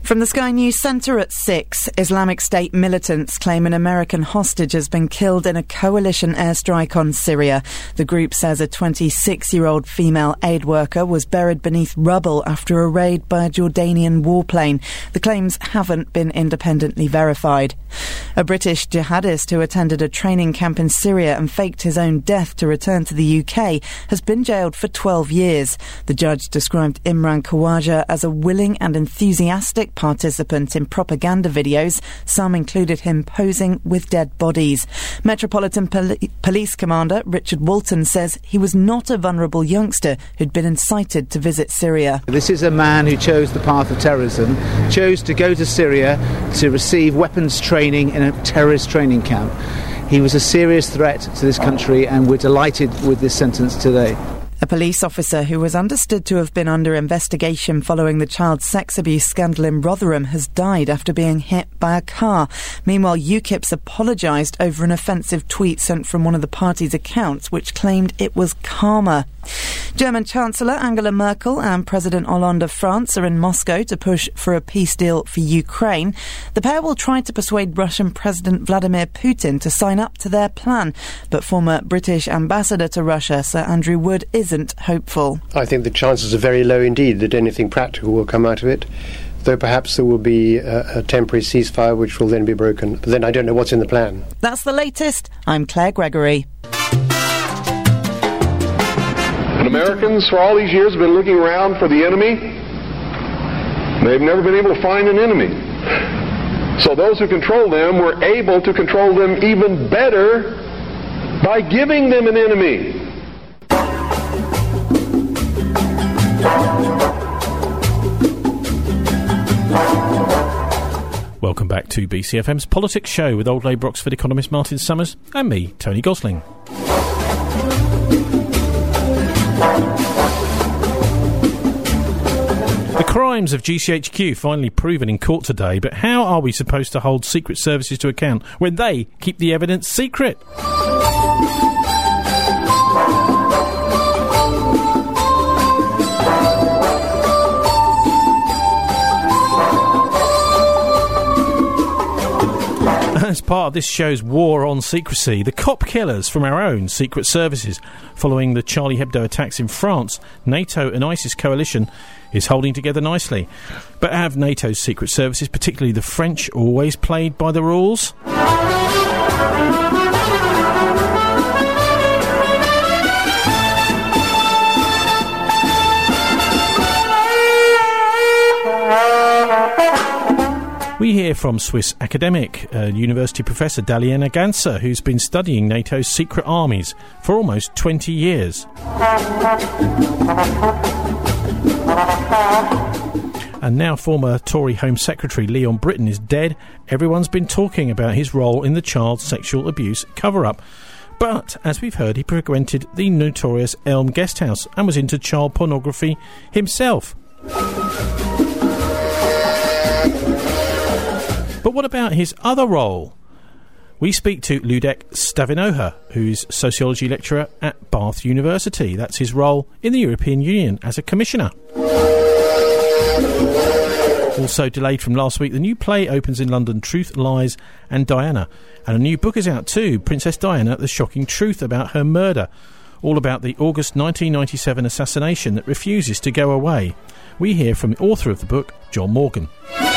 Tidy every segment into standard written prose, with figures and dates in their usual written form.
From the Sky News Centre at 6, Islamic State militants claim an American hostage has been killed in a coalition airstrike on Syria. The group says a 26-year-old female aid worker was buried beneath rubble after a raid by a Jordanian warplane. The claims haven't been independently verified. A British jihadist who attended a training camp in Syria and faked his own death to return to the UK has been jailed for 12 years. The judge described Imran Khawaja as a willing and enthusiastic participant in propaganda videos. Some included him posing with dead bodies. Metropolitan Police Commander Richard Walton says he was not a vulnerable youngster who'd been incited to visit Syria. This is a man who chose the path of terrorism, chose to go to Syria to receive weapons training in a terrorist training camp. He was a serious threat to this country, and we're delighted with this sentence today. A police officer who was understood to have been under investigation following the child sex abuse scandal in Rotherham has died after being hit by a car. Meanwhile, UKIP's apologised over an offensive tweet sent from one of the party's accounts which claimed it was karma. German Chancellor Angela Merkel and President Hollande of France are in Moscow to push for a peace deal for Ukraine. The pair will try to persuade Russian President Vladimir Putin to sign up to their plan, but former British ambassador to Russia, Sir Andrew Wood, isn't hopeful. I think the chances are very low indeed that anything practical will come out of it, though perhaps there will be a temporary ceasefire which will then be broken. But then I don't know what's in the plan. That's the latest. I'm Claire Gregory. And Americans, for all these years, have been looking around for the enemy. They've never been able to find an enemy. So those who control them were able to control them even better by giving them an enemy. Welcome back to BCFM's Politics Show with Old Labour Oxford economist Martin Summers and me, Tony Gosling. The crimes of GCHQ finally proven in court today, but how are we supposed to hold secret services to account when they keep the evidence secret? As part of this show's war on secrecy, the cop killers from our own secret services. Following the Charlie Hebdo attacks in France, NATO and ISIS coalition is holding together nicely. But have NATO's secret services, particularly the French, always played by the rules? We hear from Swiss academic, university professor Daliana Ganser, who's been studying NATO's secret armies for almost 20 years. And now former Tory Home Secretary Leon Brittan is dead. Everyone's been talking about his role in the child sexual abuse cover-up. But, as we've heard, he frequented the notorious Elm Guesthouse and was into child pornography himself. But what about his other role? We speak to Ludek Stavinoha, who's sociology lecturer at Bath University. That's his role in the European Union as a commissioner. Also delayed from last week, the new play opens in London, Truth, Lies and Diana. And a new book is out too, Princess Diana, The Shocking Truth About Her Murder. All about the August 1997 assassination that refuses to go away. We hear from the author of the book, John Morgan.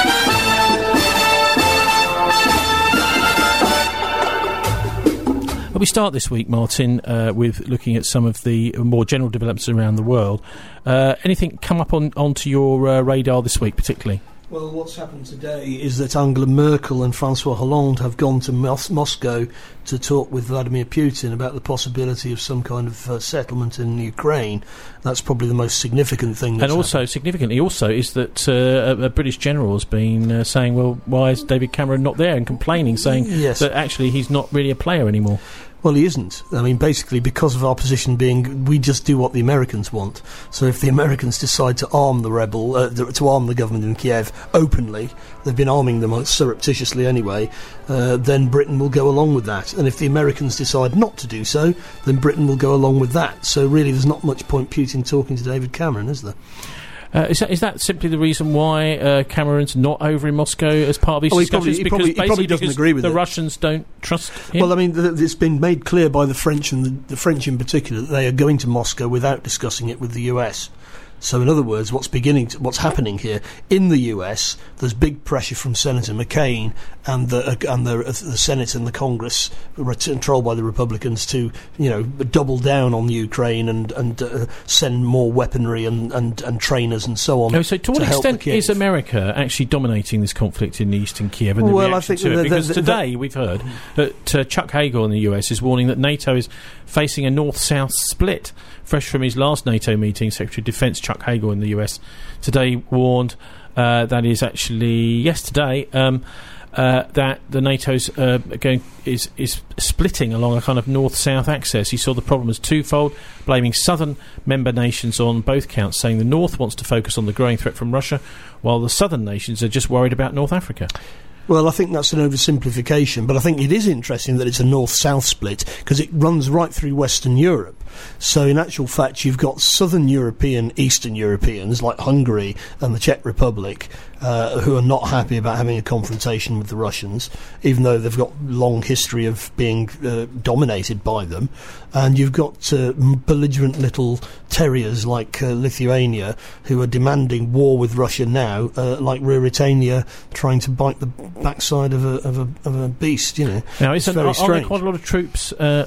We start this week, Martin, with looking at some of the more general developments around the world. Anything come up onto your radar this week, particularly? Well, what's happened today is that Angela Merkel and François Hollande have gone to Moscow to talk with Vladimir Putin about the possibility of some kind of settlement in Ukraine. That's probably the most significant thing that's happened. Significantly also is that a British general has been saying, well, why is David Cameron not there, and complaining, saying that actually he's not really a player anymore. Well, he isn't. I mean, basically, because of our position being, we just do what the Americans want. So if the Americans decide to arm the to arm the government in Kiev openly, they've been arming them surreptitiously anyway, then Britain will go along with that. And if the Americans decide not to do so, then Britain will go along with that. So really, there's not much point Putin talking to David Cameron, is there? Is that simply the reason why Cameron's not over in Moscow as part of these discussions? He probably doesn't agree with the it. Russians don't trust him? Well, I mean, it's been made clear by the French, and the French in particular, that they are going to Moscow without discussing it with the US. So, in other words, what's happening here in the US? There's big pressure from Senator McCain and the Senate and the Congress, controlled by the Republicans, to double down on Ukraine and send more weaponry and trainers and so on. So, to what extent is America actually dominating this conflict in the eastern Kiev? And well, I think to it? Because today we've heard that Chuck Hagel in the US is warning that NATO is facing a north-south split. Fresh from his last NATO meeting, Secretary of Defence Chuck Hagel in the US today warned, that is actually yesterday, that the NATO's is splitting along a kind of north-south axis. He saw the problem as twofold, blaming southern member nations on both counts, saying the north wants to focus on the growing threat from Russia, while the southern nations are just worried about North Africa. Well, I think that's an oversimplification, but I think it is interesting that it's a north-south split, because it runs right through Western Europe. So in actual fact, you've got Southern European, Eastern Europeans, like Hungary and the Czech Republic, who are not happy about having a confrontation with the Russians, even though they've got long history of being dominated by them. And you've got belligerent little terriers like Lithuania, who are demanding war with Russia now, like Ruritania trying to bite the backside of a beast. Now, are there quite a lot of troops well,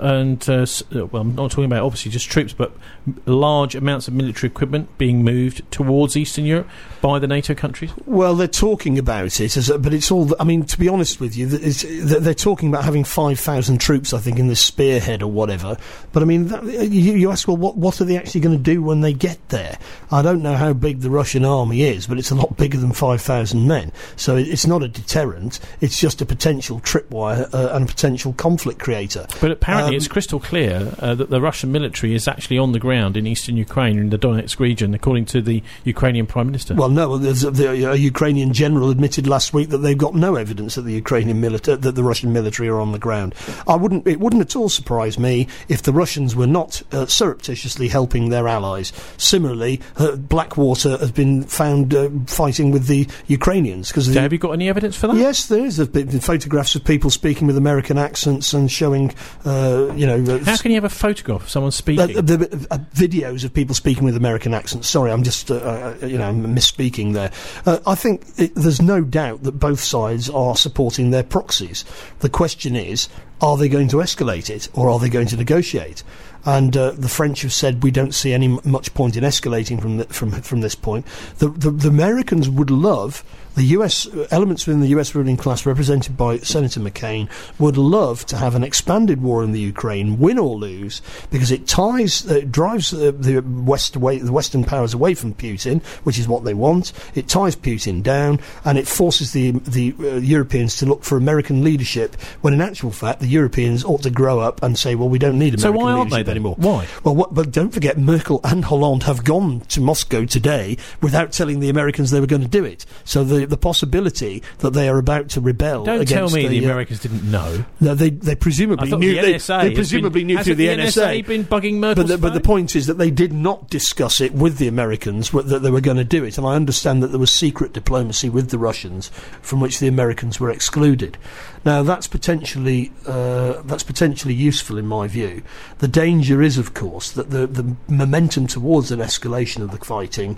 I'm not talking about obviously just troops, but large amounts of military equipment being moved towards Eastern Europe by the NATO countries? Well, they're talking about it, but it's all... I mean, to be honest with you, they're talking about having 5,000 troops, I think, in this spearhead or whatever. But, I mean, you ask, well, what are they actually going to do when they get there? I don't know how big the Russian army is, but it's a lot bigger than 5,000 men. So it's not a deterrent. It's just a potential tripwire and a potential conflict creator. But apparently it's crystal clear that the Russian military is actually on the ground in eastern Ukraine, in the Donetsk region, according to the Ukrainian Prime Minister. Well, no, a Ukrainian general admitted last week that they've got no evidence that that the Russian military are on the ground. It wouldn't at all surprise me if the Russians were not surreptitiously helping their allies. Similarly, Blackwater has been found fighting with the Ukrainians. Have you got any evidence for that? Yes, there is. There's been photographs of people speaking with American accents and showing, How can you have a photograph of someone speaking? Videos of people speaking with American accents. Sorry, I'm just, I'm misspeaking there. I think there's no doubt that both sides are supporting their proxies. The question is, are they going to escalate it, or are they going to negotiate? And the French have said we don't see much point in escalating from this point. The Americans would love, the US elements within the US ruling class, represented by Senator McCain, would love to have an expanded war in the Ukraine, win or lose, because it drives the West away, the Western powers away from Putin, which is what they want. It ties Putin down, and it forces the Europeans to look for American leadership, when in actual fact the Europeans ought to grow up and say, well, we don't need American leadership aren't they anymore. Why? Well, but don't forget, Merkel and Hollande have gone to Moscow today without telling the Americans they were going to do it. So the possibility that they are about to rebel don't against... Don't tell me the Americans didn't know. No, they presumably knew. They presumably knew through the NSA. Has the NSA been bugging Merkel's but the point is that they did not discuss it with the Americans, that they were going to do it. And I understand that there was secret diplomacy with the Russians from which the Americans were excluded. Now, that's potentially useful in my view. The danger is, of course, that the momentum towards an escalation of the fighting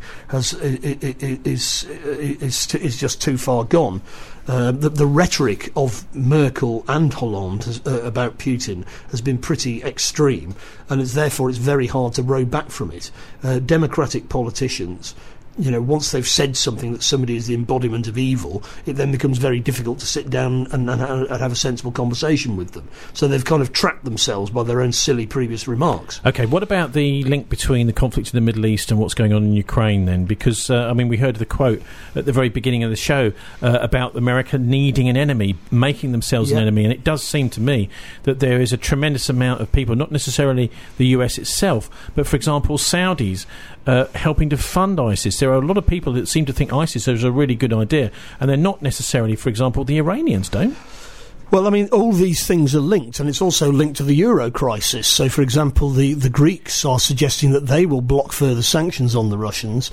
is just too far gone. The rhetoric of Merkel and Hollande about Putin has been pretty extreme, and therefore it's very hard to row back from it. Democratic politicians, once they've said something that somebody is the embodiment of evil, it then becomes very difficult to sit down and have a sensible conversation with them. So they've kind of trapped themselves by their own silly previous remarks. OK, what about the link between the conflict in the Middle East and what's going on in Ukraine then? Because, we heard the quote at the very beginning of the show about America needing an enemy, making themselves an enemy, and it does seem to me that there is a tremendous amount of people, not necessarily the US itself, but, for example, Saudis helping to fund ISIS. There are a lot of people that seem to think ISIS is a really good idea, and they're not necessarily, for example, the Iranians don't. Well, I mean, all these things are linked, and it's also linked to the euro crisis. So, for example, the Greeks are suggesting that they will block further sanctions on the Russians,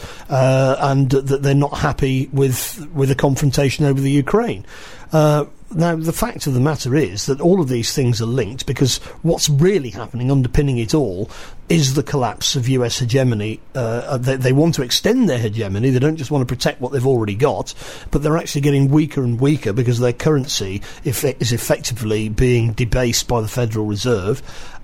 and that they're not happy with a confrontation over the Ukraine. Now, the fact of the matter is that all of these things are linked, because what's really happening, underpinning it all, is the collapse of US hegemony. They want to extend their hegemony. They don't just want to protect what they've already got, but they're actually getting weaker and weaker because their currency is effectively being debased by the Federal Reserve,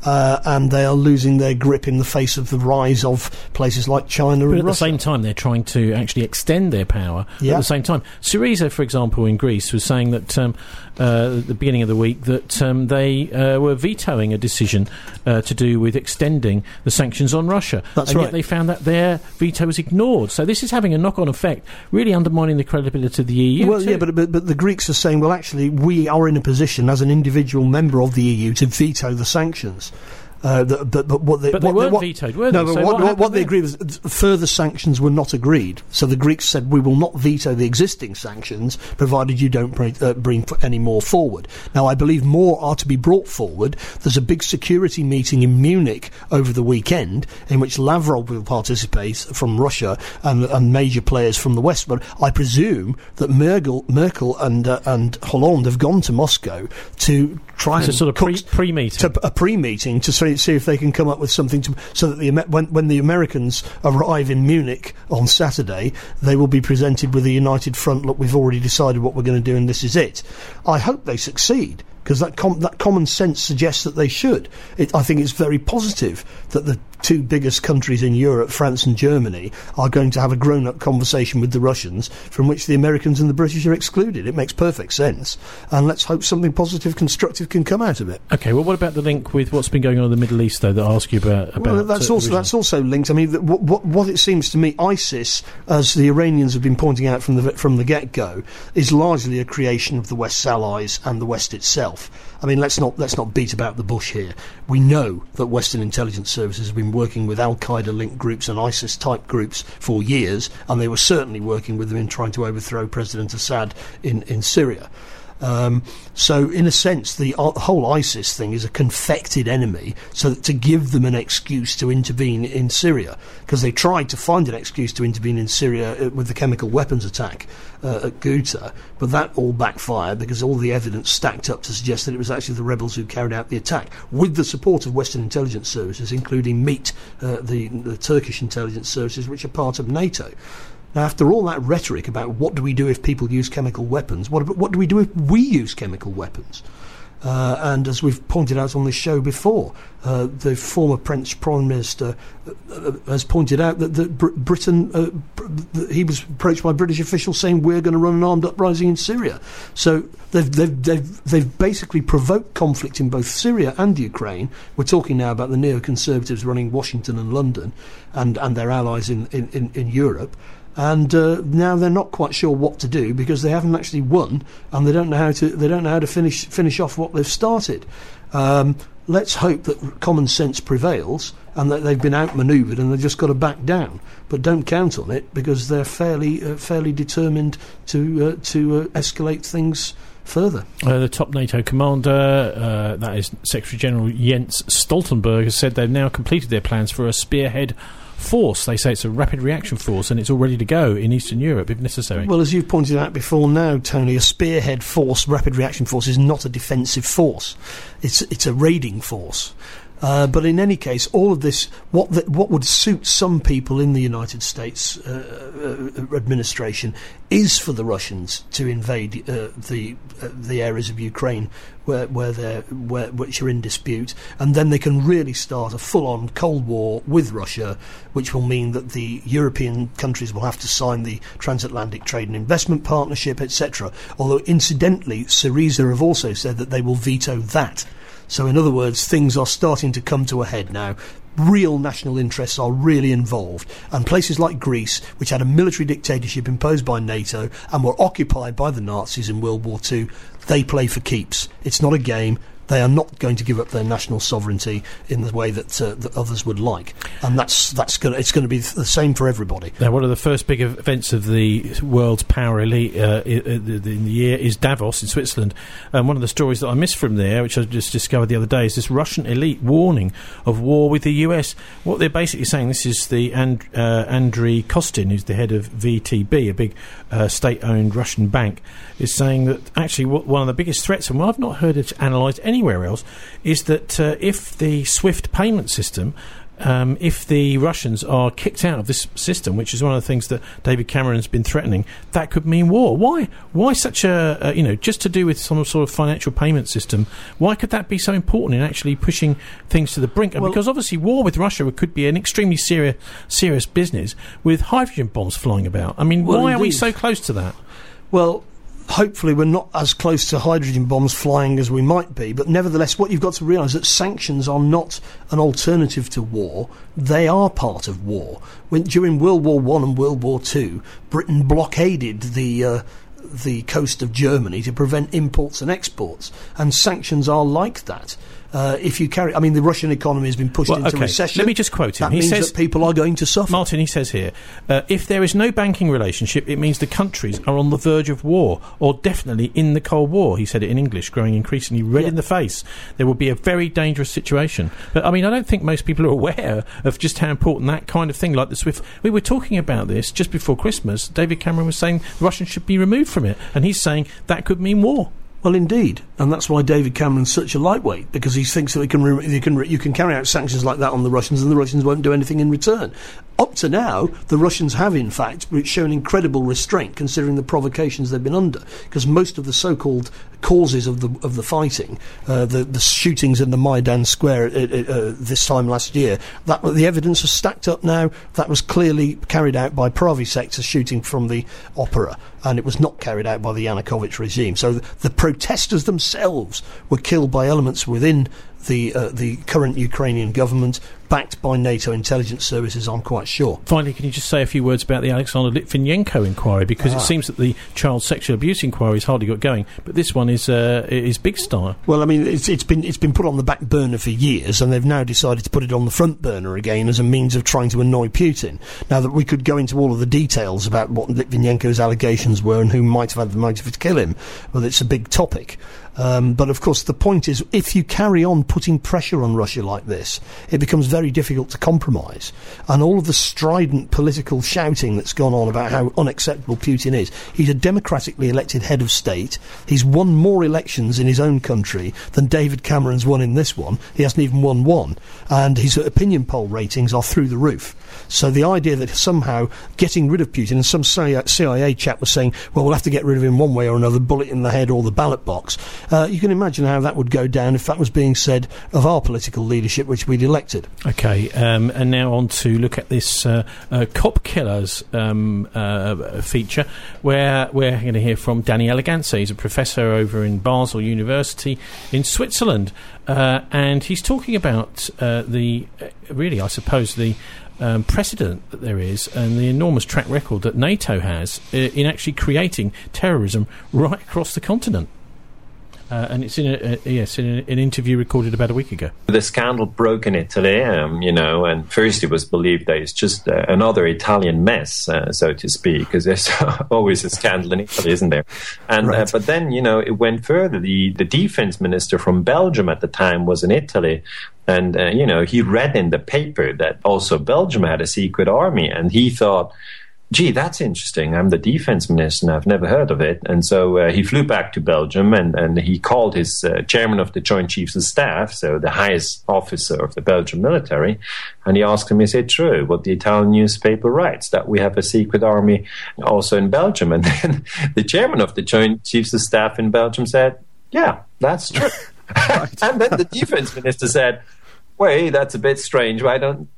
and they are losing their grip in the face of the rise of places like China and Russia. But at the same time, they're trying to actually extend their power at the same time. Syriza, for example, in Greece, was saying that at the beginning of the week that they were vetoing a decision to do with extending the sanctions on Russia. That's and right. Yet they found that their veto was ignored. So this is having a knock-on effect, really undermining the credibility of the EU. Well, yeah, but the Greeks are saying, well, actually, we are in a position as an individual member of the EU to veto the sanctions. But they weren't vetoed, were they? No, but what they agreed was further sanctions were not agreed. So the Greeks said, we will not veto the existing sanctions, provided you don't bring any more forward. Now, I believe more are to be brought forward. There's a big security meeting in Munich over the weekend, in which Lavrov will participate from Russia and major players from the West. But I presume that Merkel and Hollande have gone to Moscow to try and sort of pre-meeting. A pre-meeting to see if they can come up with something so that when the Americans arrive in Munich on Saturday, they will be presented with a united front. Look, we've already decided what we're going to do, and this is it. I hope they succeed, because that common sense suggests that they should. I think it's very positive that the two biggest countries in Europe, France and Germany, are going to have a grown-up conversation with the Russians, from which the Americans and the British are excluded. It makes perfect sense, and let's hope something positive, constructive can come out of it. Okay, well, what about the link with what's been going on in the Middle East, though, that I ask you about? Well, that's also linked. I mean, what it seems to me, ISIS, as the Iranians have been pointing out from the get-go, is largely a creation of the West's allies and the West itself. I mean, let's not beat about the bush here. We know that Western intelligence services have been working with Al-Qaeda-linked groups and ISIS-type groups for years, and they were certainly working with them in trying to overthrow President Assad in Syria. So, in a sense, the whole ISIS thing is a confected enemy, so that to give them an excuse to intervene in Syria, because they tried to find an excuse to intervene in Syria with the chemical weapons attack at Ghouta, but that all backfired because all the evidence stacked up to suggest that it was actually the rebels who carried out the attack, with the support of Western intelligence services, including MIT, the Turkish intelligence services, which are part of NATO. Now, after all that rhetoric about what do we do if people use chemical weapons, what do we do if we use chemical weapons? And as we've pointed out on this show before, the former French Prime Minister has pointed out that Britain, he was approached by British officials saying we're going to run an armed uprising in Syria. So they've basically provoked conflict in both Syria and Ukraine. We're talking now about the neoconservatives running Washington and London, and their allies in Europe. And now they're not quite sure what to do, because they haven't actually won, and they don't know how to finish off what they've started. Let's hope that common sense prevails, and that they've been outmanoeuvred and they've just got to back down. But don't count on it, because they're fairly determined to escalate things further. The top NATO commander, that is Secretary General Jens Stoltenberg, has said they've now completed their plans for a spearhead force. They say it's a rapid reaction force, and it's all ready to go in Eastern Europe if necessary. Well, as you've pointed out before now, Tony, a spearhead force, rapid reaction force, is not a defensive force. It's a raiding force. But in any case, all of this, what would suit some people in the United States administration is for the Russians to invade the areas of Ukraine which are in dispute, and then they can really start a full-on Cold War with Russia, which will mean that the European countries will have to sign the Transatlantic Trade and Investment Partnership, etc. Although, incidentally, Syriza have also said that they will veto that. So, in other words, things are starting to come to a head now. Real national interests are really involved, and places like Greece, which had a military dictatorship imposed by NATO and were occupied by the Nazis in World War II, they play for keeps. It's not a game. They are not going to give up their national sovereignty in the way that others would like, and it's going to be the same for everybody. Now, one of the first big events of the world's power elite in the year is Davos in Switzerland. And one of the stories that I missed from there, which I just discovered the other day, is this Russian elite warning of war with the US. What they're basically saying, this is the Andriy Kostin, who's the head of VTB, a big state-owned Russian bank, is saying that actually one of the biggest threats, and I've not heard it analysed anywhere else, is that if the SWIFT payment system, if the Russians are kicked out of this system, which is one of the things that David Cameron's been threatening, that could mean war. Why such a just to do with some sort of financial payment system? Why could that be so important in actually pushing things to the brink? Well, because obviously war with Russia could be an extremely serious business with hydrogen bombs flying about. I mean, why are we so close to that? Well, hopefully we're not as close to hydrogen bombs flying as we might be, but nevertheless what you've got to realise is that sanctions are not an alternative to war. They are part of war. During World War I and World War II, Britain blockaded the coast of Germany to prevent imports and exports, and sanctions are like that. If you carry, the Russian economy has been pushed into recession. Let me just quote him. That means that people are going to suffer. Martin, he says here, if there is no banking relationship, it means the countries are on the verge of war, or definitely in the Cold War. He said it in English, growing increasingly red in the face. There will be a very dangerous situation. But, I don't think most people are aware of just how important that kind of thing, like the SWIFT... We were talking about this just before Christmas. David Cameron was saying the Russians should be removed from it, and he's saying that could mean war. Well, indeed, and that's why David Cameron's such a lightweight, because he thinks that you can carry out sanctions like that on the Russians, and the Russians won't do anything in return. Up to now, the Russians have, in fact, shown incredible restraint, considering the provocations they've been under, because most of the so-called causes of the fighting, the shootings in the Maidan Square this time last year, that the evidence is stacked up now. That was clearly carried out by Pravi sector shooting from the opera, and it was not carried out by the Yanukovych regime. So the protesters themselves were killed by elements within the current Ukrainian government, backed by NATO intelligence services, I'm quite sure. Finally, can you just say a few words about the Alexander Litvinenko inquiry? Because it seems that the child sexual abuse inquiry has hardly got going, but this one is big style. Well, it's been put on the back burner for years, and they've now decided to put it on the front burner again as a means of trying to annoy Putin. Now that we could go into all of the details about what Litvinenko's allegations were and who might have had the motive to kill him, well, it's a big topic. But of course the point is, if you carry on putting pressure on Russia like this, it becomes very difficult to compromise. And all of the strident political shouting that's gone on about how unacceptable Putin is, he's a democratically elected head of state. He's won more elections in his own country than David Cameron's won in this one. He hasn't even won one. And his opinion poll ratings are through the roof. So the idea that somehow getting rid of Putin, and some CIA chap was saying, well, we'll have to get rid of him one way or another, bullet in the head or the ballot box. You can imagine how that would go down if that was being said of our political leadership, which we'd elected. OK, and now on to look at this Cop Killers feature, where we're going to hear from Danny Elegance. He's a professor over in Basel University in Switzerland, and he's talking about the precedent that there is and the enormous track record that NATO has in actually creating terrorism right across the continent. And it's in an interview recorded about a week ago. The scandal broke in Italy, and first it was believed that it's just another Italian mess, so to speak, because there's always a scandal in Italy, isn't there? And right. But then, it went further. The defense minister from Belgium at the time was in Italy, and he read in the paper that also Belgium had a secret army, and he thought, gee, that's interesting. I'm the defense minister and I've never heard of it. And so he flew back to Belgium and he called his chairman of the Joint Chiefs of Staff, so the highest officer of the Belgian military, and he asked him, is it true what the Italian newspaper writes, that we have a secret army also in Belgium? And then the chairman of the Joint Chiefs of Staff in Belgium said, yeah, that's true. And then the defense minister said, wait, that's a bit strange. Why don't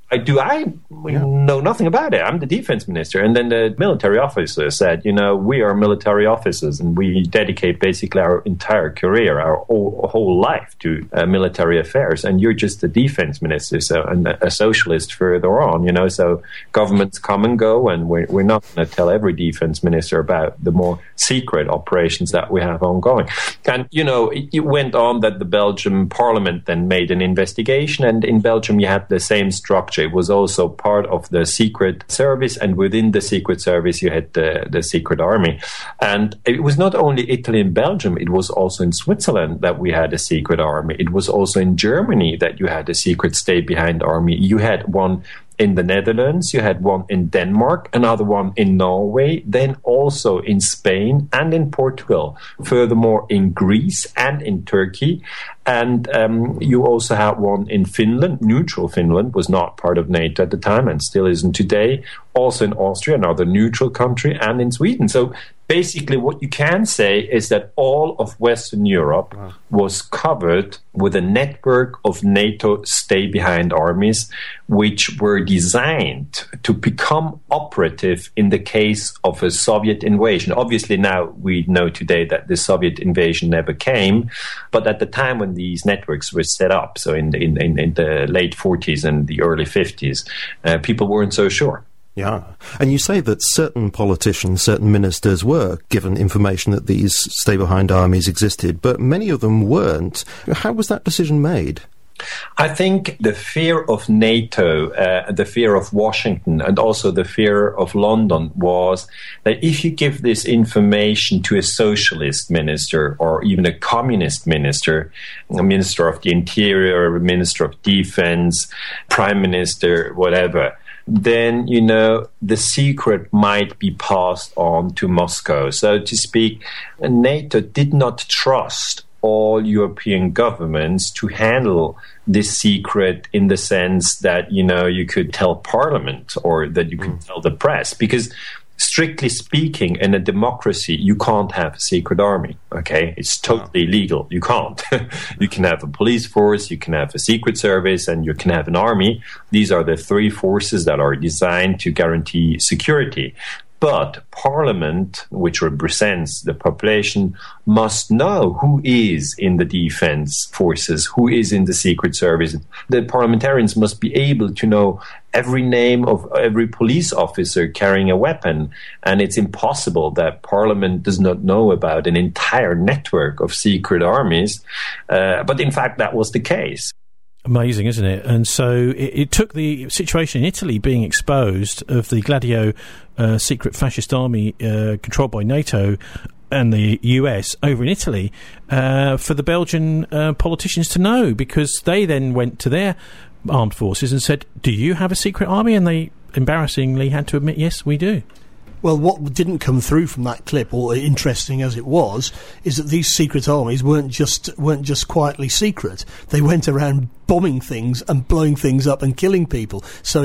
know nothing about it. I'm the defense minister. And then the military officer said, we are military officers and we dedicate basically our entire career, our whole life to military affairs. And you're just the defense minister, and a socialist further on, so governments come and go, and we're not going to tell every defense minister about the more secret operations that we have ongoing. And, it went on that the Belgian parliament then made an investigation, and in Belgium you had the same structure. It was also part of the secret service, and within the secret service you had the secret army. And it was not only Italy and Belgium, it was also in Switzerland that we had a secret army. It was also in Germany that you had a secret stay-behind army. You had one in the Netherlands, you had one in Denmark, another one in Norway, then also in Spain and in Portugal, furthermore in Greece and in Turkey. And you also had one in Finland. Neutral Finland was not part of NATO at the time and still isn't today. Also in Austria, another neutral country, and in Sweden. So basically what you can say is that all of Western Europe was covered with a network of NATO stay-behind armies, which were designed to become operative in the case of a Soviet invasion. Obviously now we know today that the Soviet invasion never came, but at the time when these networks were set up, so in the late 40s and the early 50s, people weren't so sure. Yeah. And you say that certain politicians, certain ministers were given information that these stay-behind armies existed, but many of them weren't. How was that decision made? I think the fear of NATO, the fear of Washington, and also the fear of London was that if you give this information to a socialist minister or even a communist minister, a minister of the interior, a minister of defense, prime minister, whatever, then, the secret might be passed on to Moscow. So to speak, NATO did not trust all European governments to handle this secret in the sense that, you could tell Parliament or that you could tell the press, because strictly speaking, in a democracy, you can't have a secret army, okay? It's totally illegal. You can't. You can have a police force, you can have a secret service, and you can have an army. These are the three forces that are designed to guarantee security. But Parliament, which represents the population, must know who is in the defense forces, who is in the secret service. The parliamentarians must be able to know every name of every police officer carrying a weapon. And it's impossible that Parliament does not know about an entire network of secret armies. But in fact, that was the case. Amazing, isn't it? And so it took the situation in Italy being exposed of the Gladio secret fascist army controlled by NATO and the US over in Italy for the Belgian politicians to know, because they then went to their armed forces and said, do you have a secret army? And they embarrassingly had to admit, yes, we do. Well, what didn't come through from that clip, or interesting as it was, is that these secret armies weren't just quietly secret. They went around bombing things and blowing things up and killing people. So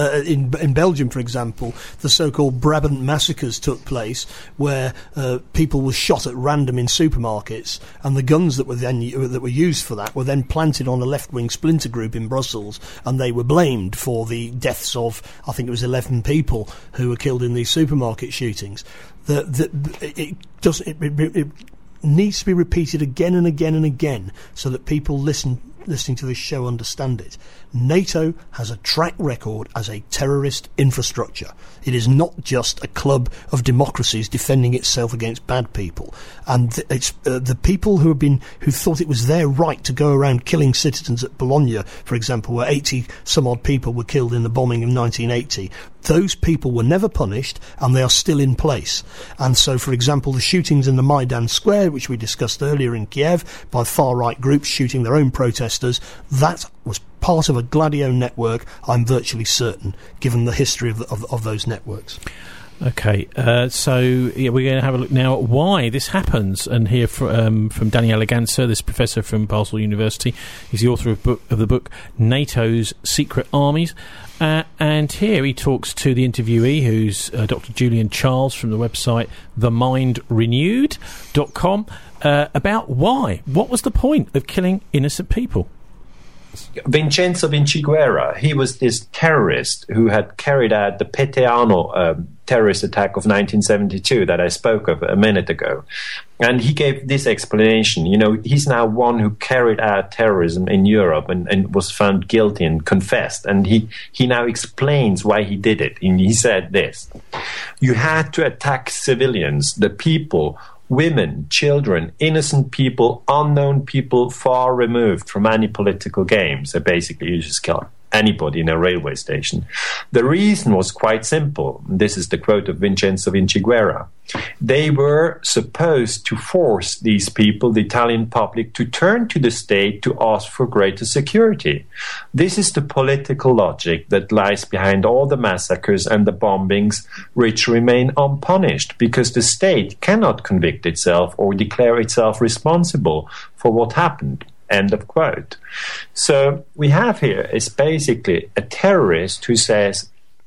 in Belgium, for example, the so-called Brabant massacres took place, where people were shot at random in supermarkets, and the guns that were used for that were then planted on a left-wing splinter group in Brussels, and they were blamed for the deaths of, I think it was 11 people who were killed in these supermarket shootings. It needs to be repeated again and again and again, so that people listening to this show understand it. NATO has a track record as a terrorist infrastructure. It is not just a club of democracies defending itself against bad people. And it's the people who thought it was their right to go around killing citizens at Bologna, for example, where 80 some odd people were killed in the bombing of 1980. Those people were never punished, and they are still in place. And so, for example, the shootings in the Maidan Square, which we discussed earlier in Kiev, by far-right groups shooting their own protesters, that was part of a Gladio network, I'm virtually certain, given the history of those networks. Okay, so we're going to have a look now at why this happens, and hear from Daniele Ganser, this professor from Basel University. He's the author of the book NATO's Secret Armies, and here he talks to the interviewee, who's Dr. Julian Charles from the website themindrenewed.com, about why. What was the point of killing innocent people? Vincenzo Vinciguerra, he was this terrorist who had carried out the Peteano terrorist attack of 1972 that I spoke of a minute ago. And he gave this explanation. He's now one who carried out terrorism in Europe and was found guilty and confessed. And he now explains why he did it. And he said this: you had to attack civilians, the people, women, children, innocent people, unknown people far removed from any political game. So basically, you just kill anybody in a railway station. The reason was quite simple. This is the quote of Vincenzo Vinciguerra. They were supposed to force these people, the Italian public, to turn to the state to ask for greater security. This is the political logic that lies behind all the massacres and the bombings which remain unpunished, because the state cannot convict itself or declare itself responsible for what happened. End of quote. So we have here is basically a terrorist who says,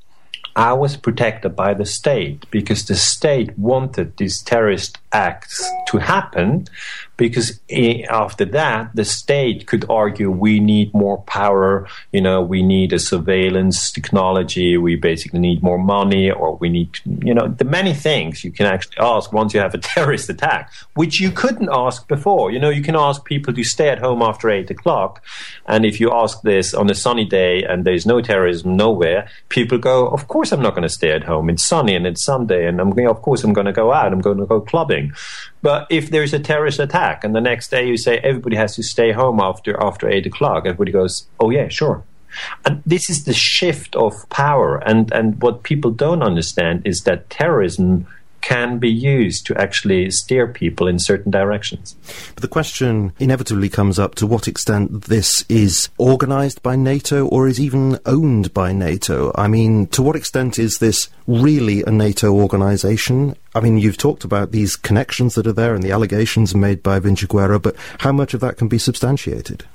I was protected by the state because the state wanted these terrorist acts to happen, because after that, the state could argue we need more power, we need a surveillance technology, we basically need more money, or we need, the many things you can actually ask once you have a terrorist attack, which you couldn't ask before. You can ask people to stay at home after 8 o'clock, and if you ask this on a sunny day and there's no terrorism nowhere, people go, of course I'm not going to stay at home. It's sunny and it's Sunday, and of course I'm going to go out, I'm going to go clubbing. But if there's a terrorist attack and the next day you say everybody has to stay home after 8 o'clock, everybody goes, oh yeah, sure. And this is the shift of power. And what people don't understand is that terrorism can be used to actually steer people in certain directions. But the question inevitably comes up to what extent this is organised by NATO or is even owned by NATO. I mean, to what extent is this really a NATO organisation? I mean, you've talked about these connections that are there and the allegations made by Vinciguerra, but how much of that can be substantiated?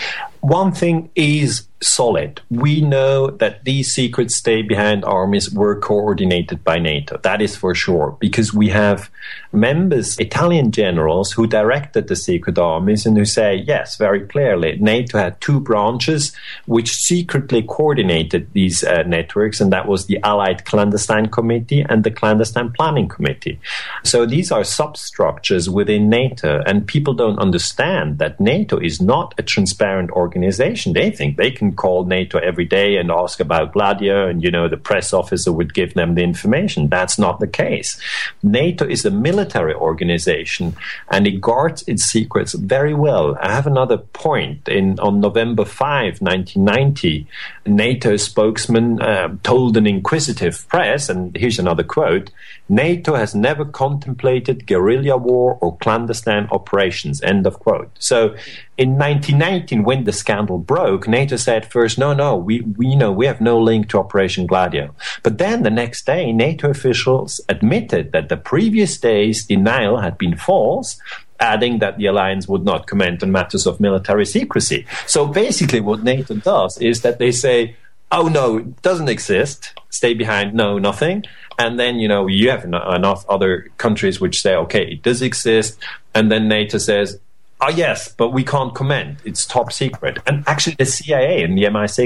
One thing is solid. We know that these secret stay-behind armies were coordinated by NATO. That is for sure, because we have members, Italian generals, who directed the secret armies and who say, yes, very clearly, NATO had two branches which secretly coordinated these networks, and that was the Allied Clandestine Committee and the Clandestine Planning Committee. So these are substructures within NATO, and people don't understand that NATO is not a transparent organization. They think they can call NATO every day and ask about Gladio, and the press officer would give them the information. That's not the case. NATO is a military organization and it guards its secrets very well. I have another point. On November 5, 1990, NATO spokesman told an inquisitive press, and here's another quote, NATO has never contemplated guerrilla war or clandestine operations, end of quote. So in 1919, when the scandal broke, NATO said first, no, we have no link to Operation Gladio. But then the next day, NATO officials admitted that the previous day's denial had been false, adding that the alliance would not comment on matters of military secrecy. So basically what NATO does is that they say, oh no, it doesn't exist, stay behind, no, nothing. And then, you have enough other countries which say, okay, it does exist. And then NATO says, oh, yes, but we can't comment. It's top secret. And actually, the CIA and the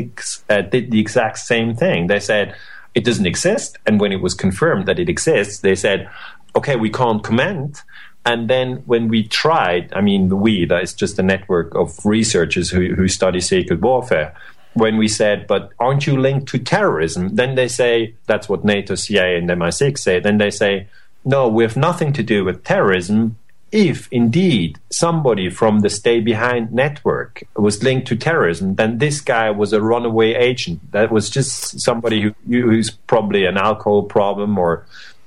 MI6 did the exact same thing. They said, it doesn't exist. And when it was confirmed that it exists, they said, okay, we can't comment. And then when we tried, that is just a network of researchers who study secret warfare. When we said, but aren't you linked to terrorism? Then they say, that's what NATO, CIA, and MI6 say. Then they say, no, we have nothing to do with terrorism. If indeed somebody from the Stay Behind network was linked to terrorism, then this guy was a runaway agent. That was just somebody who's probably an alcohol problem or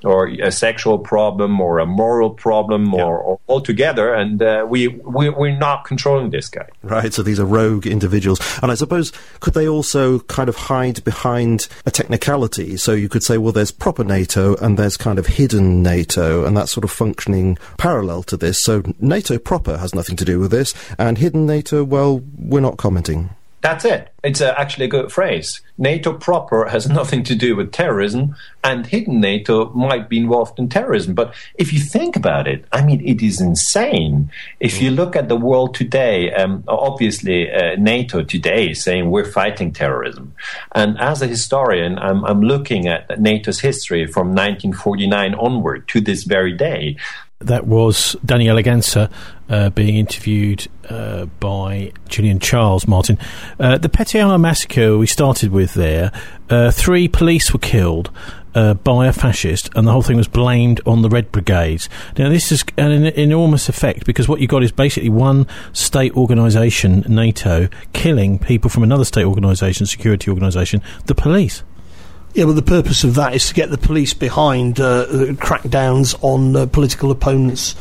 a sexual problem or a moral problem or all together, and we're not controlling this guy. Right, so these are rogue individuals. And I suppose, could they also kind of hide behind a technicality? So you could say, well, there's proper NATO and there's kind of hidden NATO, and that's sort of functioning parallel to this. So NATO proper has nothing to do with this, and hidden NATO, well, we're not commenting. That's it. It's actually a good phrase. NATO proper has nothing to do with terrorism, and hidden NATO might be involved in terrorism. But if you think about it, I mean, it is insane. If you look at the world today, obviously NATO today is saying we're fighting terrorism. And as a historian, I'm looking at NATO's history from 1949 onward to this very day. That was Danny Eleganza being interviewed by Julian Charles, Martin. The Petit-Arles massacre we started with there, 3 police were killed by a fascist, and the whole thing was blamed on the Red Brigades. Now, this is an enormous effect, because what you got is basically one state organisation, NATO, killing people from another state organisation, security organisation, the police. Yeah, well, the purpose of that is to get the police behind crackdowns on political opponents,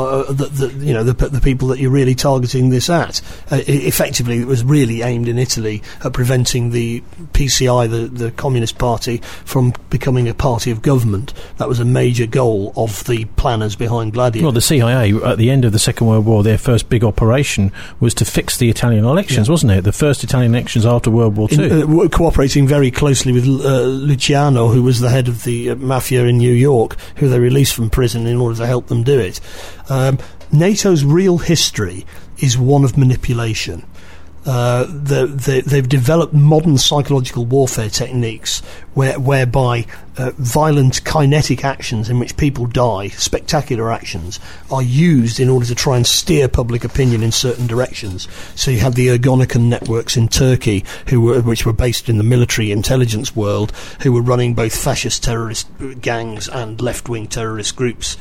the people that you're really targeting this at. Effectively, it was really aimed in Italy at preventing the PCI, the Communist Party, from becoming a party of government. That was a major goal of the planners behind Gladio. Well, the CIA, at the end of the Second World War, their first big operation was to fix the Italian elections, wasn't it? The first Italian elections after World War II. Cooperating very closely with Luciano, who was the head of the mafia in New York, who they released from prison in order to help them do it. NATO's real history is one of manipulation. They've developed modern psychological warfare techniques whereby violent kinetic actions in which people die, spectacular actions, are used in order to try and steer public opinion in certain directions. So you have the Ergonokon networks in Turkey, which were based in the military intelligence world, who were running both fascist terrorist gangs and left-wing terrorist groups.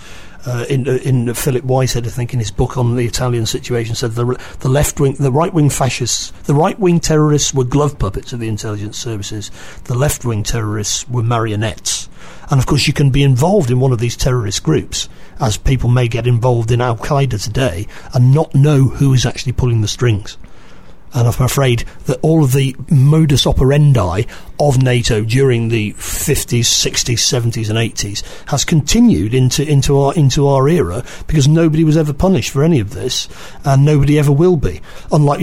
In Philip Whitehead, I think, in his book on the Italian situation, said the right-wing fascists, the right-wing terrorists were glove puppets of the intelligence services. The left-wing terrorists were marionettes. And of course, you can be involved in one of these terrorist groups, as people may get involved in Al Qaeda today, and not know who is actually pulling the strings. And I'm afraid that all of the modus operandi of NATO during the 50s, 60s, 70s and 80s has continued into our era, because nobody was ever punished for any of this, and nobody ever will be. Unlike,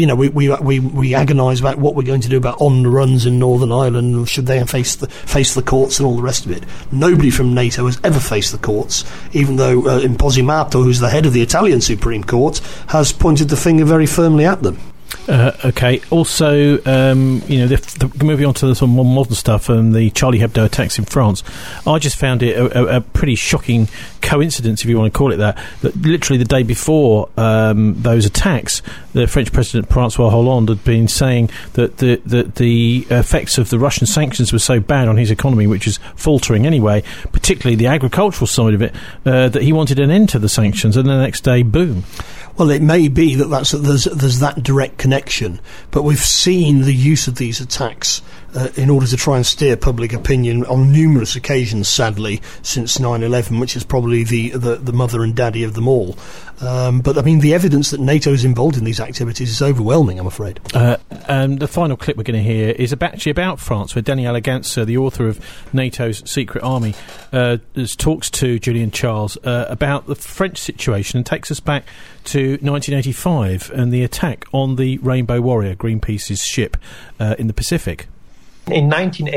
we agonise about what we're going to do about on-runs in Northern Ireland, should they face the courts and all the rest of it. Nobody from NATO has ever faced the courts, even though Imposimato, who's the head of the Italian Supreme Court, has pointed the finger very firmly at them. Okay. Also, moving on to the sort of more modern stuff, the Charlie Hebdo attacks in France. I just found it a pretty shocking coincidence, if you want to call it that literally the day before those attacks, the French President François Hollande had been saying that the effects of the Russian sanctions were so bad on his economy, which is faltering anyway, particularly the agricultural side of it, that he wanted an end to the sanctions, and the next day, boom. Well, it may be there's that direct connection, but we've seen the use of these attacks in order to try and steer public opinion on numerous occasions, sadly, since 9/11, which is probably the mother and daddy of them all. But I mean, the evidence that NATO is involved in these activities is overwhelming, I'm afraid. And the final clip we're going to hear is actually about France, where Danny Eleganza, the author of NATO's Secret Army, talks to Julian Charles about the French situation, and takes us back to 1985 and the attack on the Rainbow Warrior, Greenpeace's ship, in the Pacific. In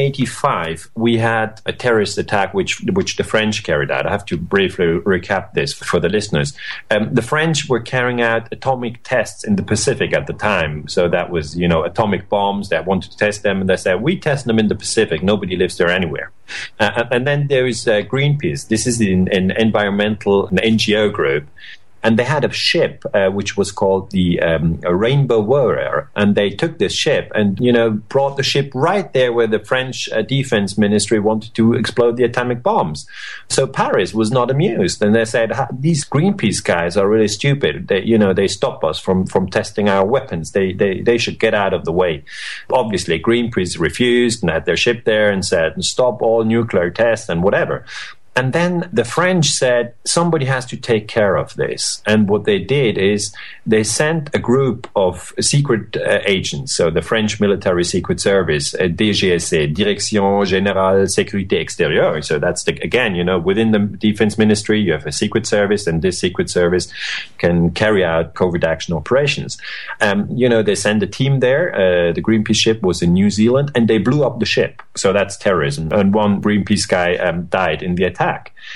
1985, we had a terrorist attack which the French carried out. I have to briefly recap this for the listeners. The French were carrying out atomic tests in the Pacific at the time. So that was, atomic bombs. They wanted to test them, and they said, we test them in the Pacific. Nobody lives there anywhere. And then there is Greenpeace. This is an environmental NGO group. And they had a ship which was called the Rainbow Warrior, and they took this ship and brought the ship right there where the French Defense Ministry wanted to explode the atomic bombs. So Paris was not amused, and they said, these Greenpeace guys are really stupid. They stop us from testing our weapons. They should get out of the way. Obviously, Greenpeace refused and had their ship there and said, stop all nuclear tests and whatever. And then the French said, somebody has to take care of this. And what they did is they sent a group of secret agents, so the French military secret service, DGSE, Direction Générale Sécurité Extérieure. So that's, again, within the defense ministry, you have a secret service, and this secret service can carry out covert action operations. They sent a team there. The Greenpeace ship was in New Zealand, and they blew up the ship. So that's terrorism. And one Greenpeace guy died in the attack.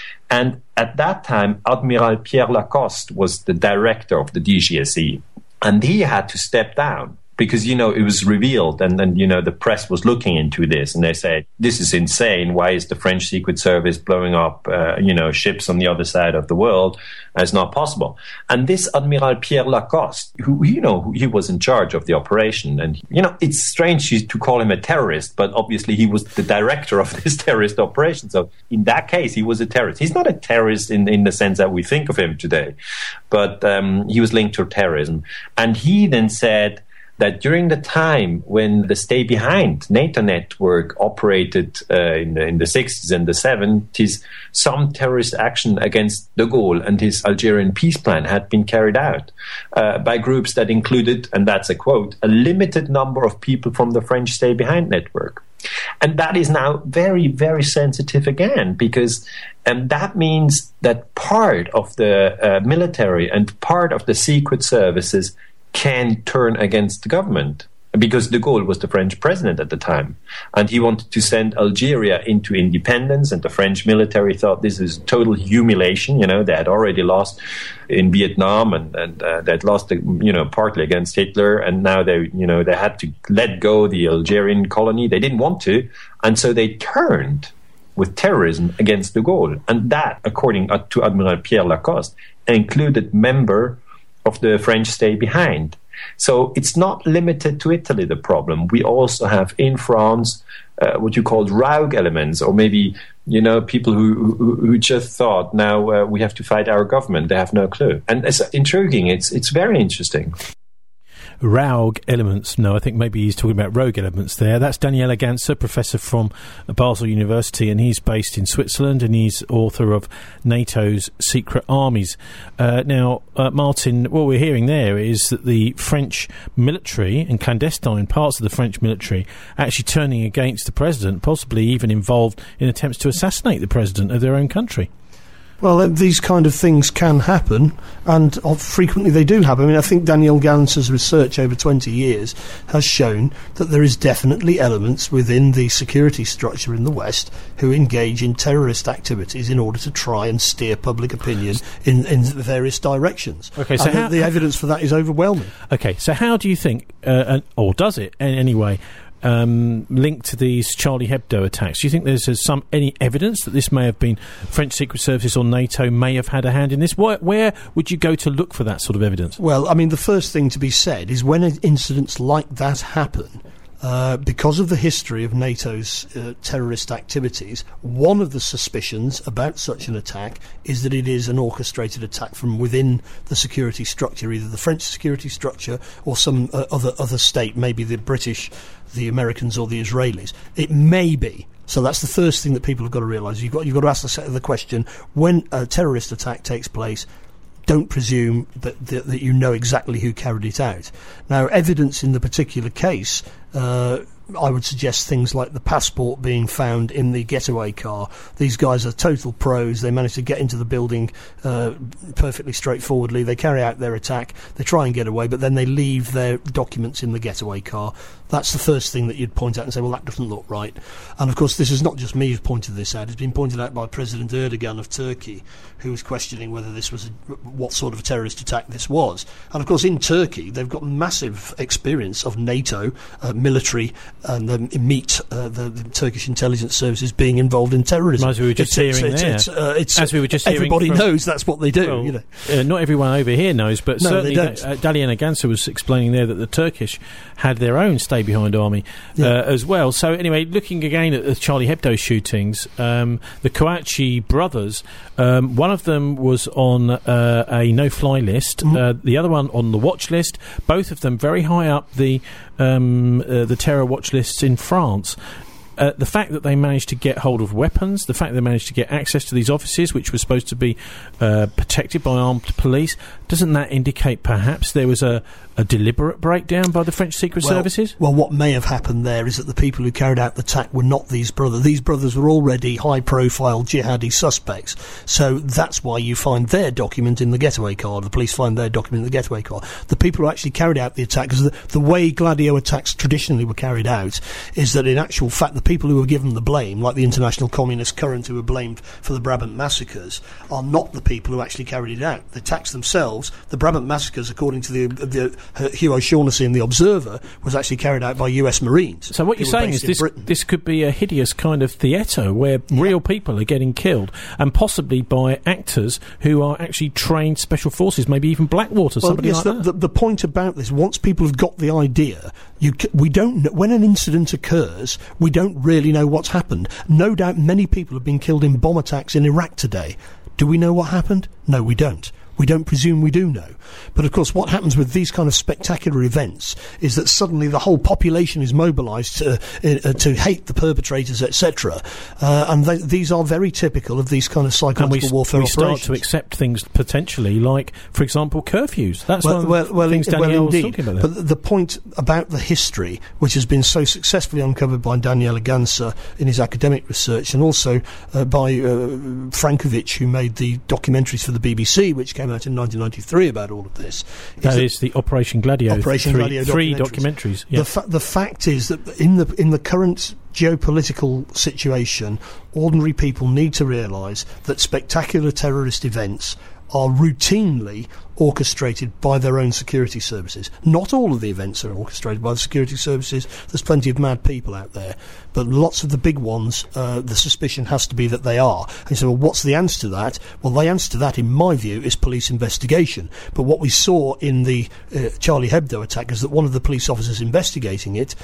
And at that time, Admiral Pierre Lacoste was the director of the DGSE, and he had to step down because, it was revealed, and then, the press was looking into this, and they said, this is insane. Why is the French Secret Service blowing up, ships on the other side of the world? It's not possible. And this Admiral Pierre Lacoste, who, he was in charge of the operation, and, it's strange to call him a terrorist, but obviously he was the director of this terrorist operation. So in that case, he was a terrorist. He's not a terrorist in the sense that we think of him today, but he was linked to terrorism. And he then said that during the time when the Stay Behind NATO network operated in the 60s and the 70s, some terrorist action against de Gaulle and his Algerian peace plan had been carried out by groups that included, and that's a quote, a limited number of people from the French Stay Behind network. And that is now very, very sensitive again, because that means that part of the military and part of the secret services can turn against the government, because de Gaulle was the French president at the time, and he wanted to send Algeria into independence, and the French military thought this is total humiliation. They had already lost in Vietnam, and they'd lost, partly against Hitler, and now they had to let go the Algerian colony. They didn't want to, and so they turned with terrorism against de Gaulle, and that, according to Admiral Pierre Lacoste, included member of the French Stay Behind. So it's not limited to Italy, the problem. We also have in France what you call rogue elements, or maybe, people who just thought, now we have to fight our government. They have no clue. And it's intriguing. It's very interesting. Rogue elements. No, I think maybe he's talking about rogue elements there. That's Daniele Ganser, professor from Basel University, and he's based in Switzerland, and he's author of NATO's Secret Armies. Now, Martin, what we're hearing there is that the French military and clandestine parts of the French military actually turning against the president, possibly even involved in attempts to assassinate the president of their own country. Well, these kind of things can happen, and frequently they do happen. I mean, I think Daniel Ganser's research over 20 years has shown that there is definitely elements within the security structure in the West who engage in terrorist activities in order to try and steer public opinion in various directions. Okay, so the evidence for that is overwhelming. Okay, so how do you think, or does it anyway, linked to these Charlie Hebdo attacks? Do you think there's any evidence that this may have been French Secret Services or NATO may have had a hand in this? Where would you go to look for that sort of evidence? Well, I mean, the first thing to be said is when incidents like that happen, because of the history of NATO's terrorist activities, one of the suspicions about such an attack is that it is an orchestrated attack from within the security structure, either the French security structure or some other state, maybe the British, the Americans or the Israelis. It may be. So that's the first thing that people have got to realise. You've got to ask the question, when a terrorist attack takes place, don't presume that you know exactly who carried it out. Now, evidence in the particular case, I would suggest things like the passport being found in the getaway car. These guys are total pros. They manage to get into the building perfectly straightforwardly. They carry out their attack. They try and get away, but then they leave their documents in the getaway car. That's the first thing that you'd point out and say, well, that doesn't look right. And, of course, this is not just me who's pointed this out. It's been pointed out by President Erdogan of Turkey, who was questioning whether this was what sort of a terrorist attack this was. And, of course, in Turkey, they've got massive experience of NATO military and the Turkish intelligence services being involved in terrorism. As we were just hearing there. As we were just everybody knows that's what they do. Well, not everyone over here knows, but certainly Daliana Ganser was explaining there that the Turkish had their own stay-behind army as well. So anyway, looking again at the Charlie Hebdo shootings, the Kouachi brothers, one of them was on a no-fly list, the other one on the watch list, both of them very high up the terror watch lists in France. the fact that they managed to get hold of weapons, the fact they managed to get access to these offices, which were supposed to be protected by armed police, doesn't that indicate perhaps there was a deliberate breakdown by the French secret services? Well, what may have happened there is that the people who carried out the attack were not these brothers. These brothers were already high-profile jihadi suspects, so that's why you find their document in the getaway car. The police find their document in the getaway car. The people who actually carried out the attack, because the way Gladio attacks traditionally were carried out is that in actual fact the people who were given the blame, like the International Communist Current who were blamed for the Brabant massacres, are not the people who actually carried it out. The attacks themselves, the Brabant massacres, according to the Hugh O'Shaughnessy in The Observer, was actually carried out by US Marines. So what you're saying is this could be a hideous kind of theatre where real people are getting killed, and possibly by actors who are actually trained special forces, maybe even Blackwater, somebody like that. The point about this, once people have got the idea, we don't know, when an incident occurs, we don't really know what's happened. No doubt many people have been killed in bomb attacks in Iraq today. Do we know what happened? No, we don't. We don't presume we do know. But, of course, what happens with these kind of spectacular events is that suddenly the whole population is mobilised to hate the perpetrators, etc. And these are very typical of these kind of psychological warfare operations. We start to accept things potentially like, for example, curfews. That's one of the things Danielle was talking about. But the point about the history, which has been so successfully uncovered by Daniele Ganser in his academic research, and also by Frankovich, who made the documentaries for the BBC, which came out in 1993 about all of this. That is the Operation Gladio. Three documentaries. Yeah. The fact is that in the current geopolitical situation, ordinary people need to realise that spectacular terrorist events are routinely orchestrated by their own security services. Not all of the events are orchestrated by the security services. There's plenty of mad people out there. But lots of the big ones, the suspicion has to be that they are. And so, well, what's the answer to that? Well, the answer to that, in my view, is police investigation. But what we saw in the Charlie Hebdo attack is that one of the police officers investigating it,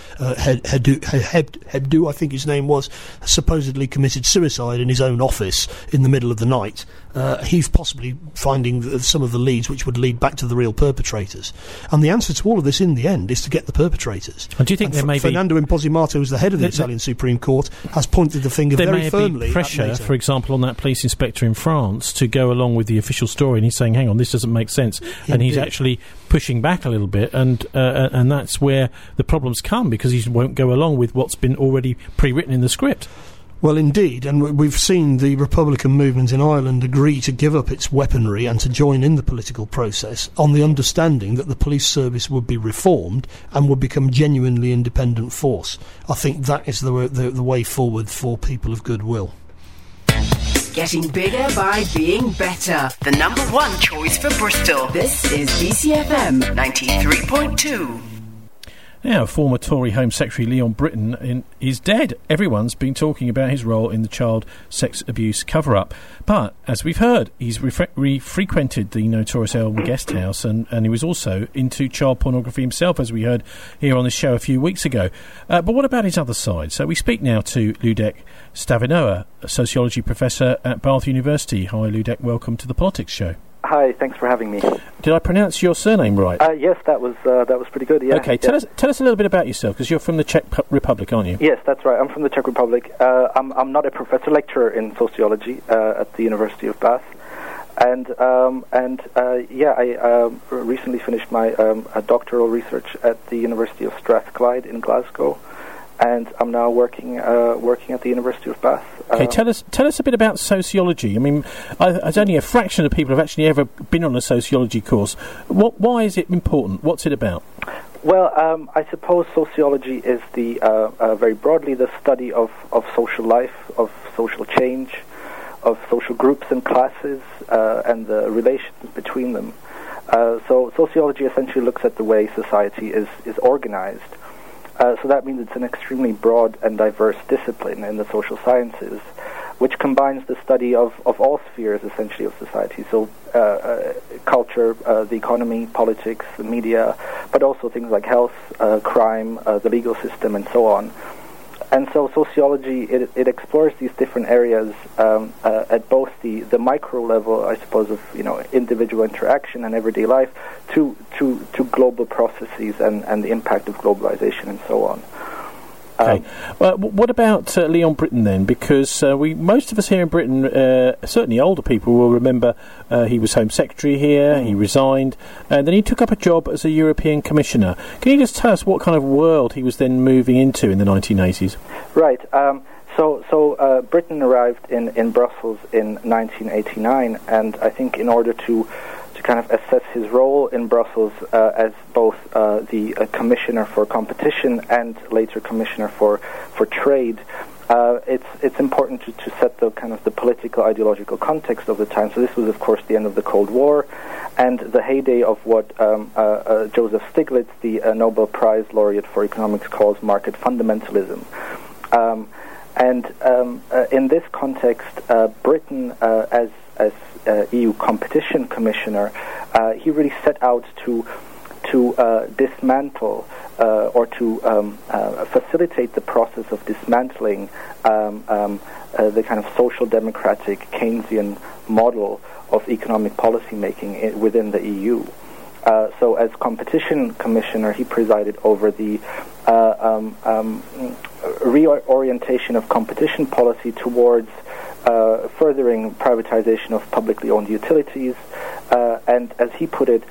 Hebdo, I think his name was, supposedly committed suicide in his own office in the middle of the night. He's possibly finding some of the leads which would lead back to the real perpetrators. And the answer to all of this in the end is to get the perpetrators. And do you think there may be... Fernando Imposimato, who's the head of the Italian Supreme Court, has pointed the finger very firmly. There may be pressure, for example, on that police inspector in France to go along with the official story, and he's saying, hang on, this doesn't make sense. Indeed. And he's actually pushing back a little bit, and that's where the problems come, because he won't go along with what's been already pre-written in the script. Well, indeed, and we've seen the Republican movement in Ireland agree to give up its weaponry and to join in the political process on the understanding that the police service would be reformed and would become genuinely independent force. I think that is the way forward for people of goodwill. Getting bigger by being better. The number one choice for Bristol. This is BCFM 93.2. Now, former Tory Home Secretary Leon Britton is dead. Everyone's been talking about his role in the child sex abuse cover-up. But, as we've heard, he's frequented the notorious Elm Guest House, and he was also into child pornography himself, as we heard here on the show a few weeks ago. But what about his other side? So we speak now to Ludek Stavinoa, a sociology professor at Bath University. Hi, Ludek. Welcome to the Politics Show. Hi, thanks for having me. Did I pronounce your surname right? Yes, that was pretty good. Yeah. Okay, tell us a little bit about yourself, because you're from the Czech Republic, aren't you? Yes, that's right. I'm from the Czech Republic. I'm not a professor lecturer in sociology at the University of Bath, and I recently finished my doctoral research at the University of Strathclyde in Glasgow. And I'm now working at the University of Bath. Okay, tell us a bit about sociology. I mean, only a fraction of people have actually ever been on a sociology course. Why is it important? What's it about? Well, I suppose sociology is the very broadly the study of social life, of social change, of social groups and classes, and the relations between them. So sociology essentially looks at the way society is organized. So that means it's an extremely broad and diverse discipline in the social sciences, which combines the study of all spheres, essentially, of society. So culture, the economy, politics, the media, but also things like health, crime, the legal system, and so on. And so sociology, it explores these different areas at both the micro level, I suppose, of individual interaction and everyday life, to global processes and the impact of globalization and so on. Okay. Well, what about Leon Brittan then? Because most of us here in Britain, certainly older people, will remember he was Home Secretary here, he resigned, and then he took up a job as a European Commissioner. Can you just tell us what kind of world he was then moving into in the 1980s? Right. So Brittan arrived in Brussels in 1989, and I think in order to kind of assess his role in Brussels as both the Commissioner for Competition and later Commissioner for Trade, it's important to set the kind of the political ideological context of the time. So this was, of course, the end of the Cold War and the heyday of what Joseph Stiglitz, the Nobel Prize laureate for economics, calls market fundamentalism. In this context, Britain, as EU Competition Commissioner, he really set out to dismantle or to facilitate the process of dismantling the kind of social democratic Keynesian model of economic policy making within the EU. So as Competition Commissioner, he presided over the reorientation of competition policy towards furthering privatization of publicly owned utilities, and as he put it,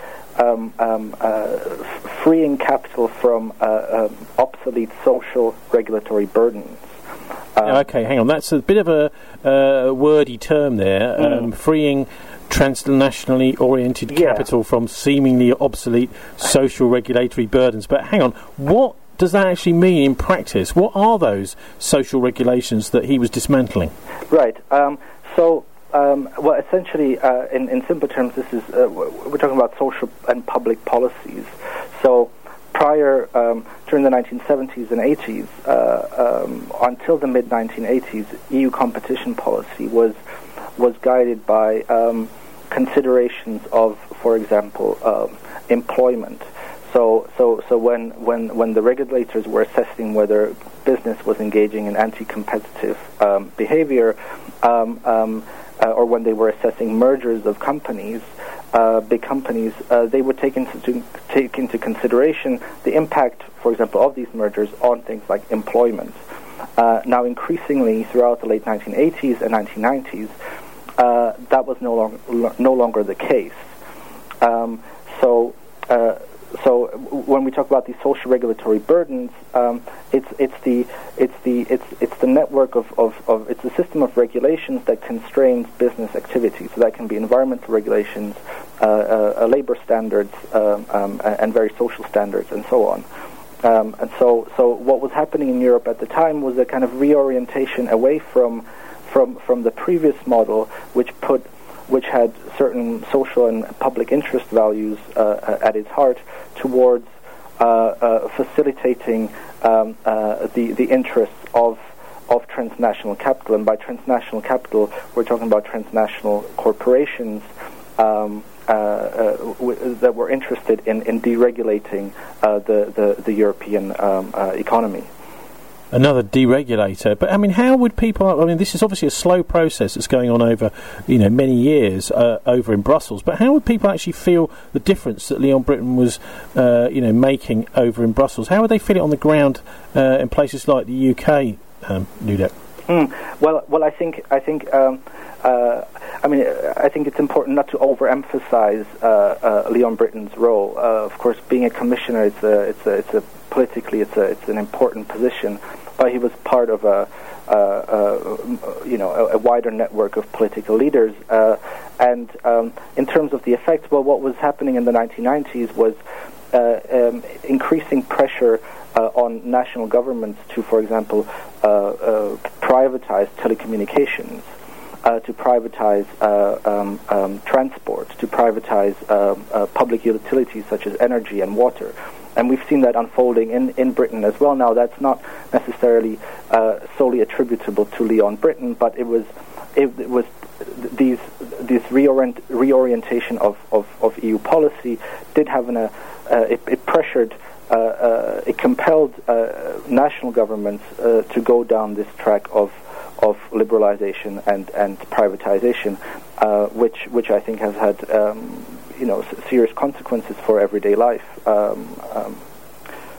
freeing capital from obsolete social regulatory burdens. Okay, hang on. That's a bit of a wordy term there. Freeing transnationally oriented capital from seemingly obsolete social regulatory burdens. But hang on, what does that actually mean in practice? What are those social regulations that he was dismantling? Right. Well, essentially, in simple terms, this is we're talking about social and public policies. So prior, during the 1970s and 80s, until the mid-1980s, EU competition policy was guided by considerations of, for example, employment. So when the regulators were assessing whether business was engaging in anti-competitive behavior, or when they were assessing mergers of companies, big companies, they would take into consideration the impact, for example, of these mergers on things like employment. Now, increasingly throughout the late 1980s and 1990s, that was no longer the case. So when we talk about these social regulatory burdens, it's the network of it's a system of regulations that constrains business activity. So that can be environmental regulations, labor standards, and very social standards, and so on. And so what was happening in Europe at the time was a kind of reorientation away from the previous model, which had certain social and public interest values at its heart, towards facilitating the interests of transnational capital. And by transnational capital, we're talking about transnational corporations that were interested in deregulating the European economy. Another deregulator. But, I mean, how would people... I mean, this is obviously a slow process that's going on over, many years over in Brussels. But how would people actually feel the difference that Leon Brittan was, making over in Brussels? How would they feel it on the ground in places like the UK, Ludek? Well, I think it's important not to overemphasize Leon Brittan's role. Of course, being a commissioner, it's politically an important position, but he was part of a wider network of political leaders. And in terms of the effect, well, what was happening in the 1990s was increasing pressure on national governments to, for example, privatize telecommunications, to privatize transport, to privatize public utilities such as energy and water. And we've seen that unfolding in Britain as well. Now, that's not necessarily solely attributable to Leon Brittan, but it was this reorientation of EU policy did have it pressured, it compelled national governments to go down this track of liberalization and privatization, which I think has had serious consequences for everyday life.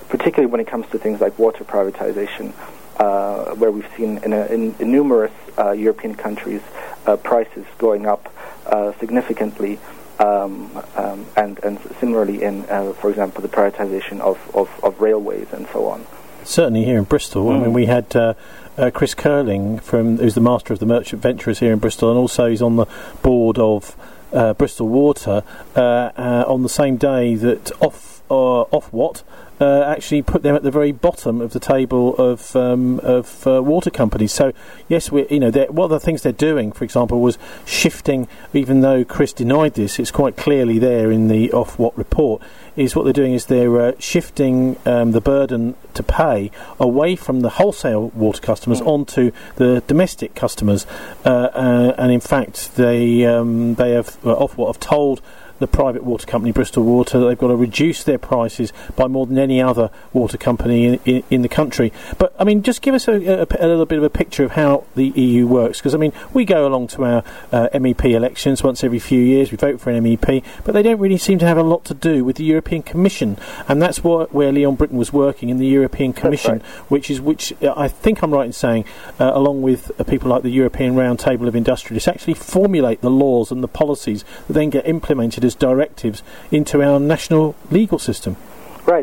particularly when it comes to things like water privatization, where we've seen in numerous European countries prices going up significantly, and similarly in, for example, the privatization of railways and so on. Certainly here in Bristol, I mean, we had Chris Curling, who's the master of the Merchant Venturers here in Bristol, and also he's on the board of Bristol Water, on the same day that Ofwat actually put them at the very bottom of the table of water companies. So yes, one of the things they're doing, for example, was shifting. Even though Chris denied this, it's quite clearly there in the Ofwat report. Is what they're doing is they're shifting the burden to pay away from the wholesale water customers onto the domestic customers, and in fact Ofwat have told the private water company Bristol Water that they've got to reduce their prices by more than any other water company in the country. But I mean, just give us a little bit of a picture of how the EU works, because I mean, we go along to our MEP elections once every few years. We vote for an MEP, but they don't really seem to have a lot to do with the European Commission, and that's where Leon Britton was working in the European Commission, which I think I'm right in saying, along with people like the European Round Table of Industrialists, actually formulate the laws and the policies that then get implemented as directives into our national legal system. Right.